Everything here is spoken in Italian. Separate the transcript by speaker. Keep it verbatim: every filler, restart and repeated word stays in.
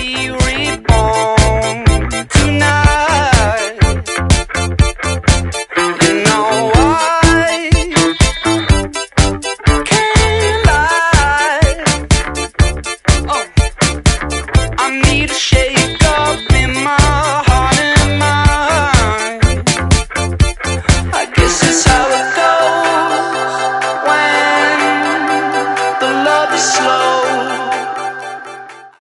Speaker 1: be reborn tonight. You know I can't lie. Oh, I need a shade.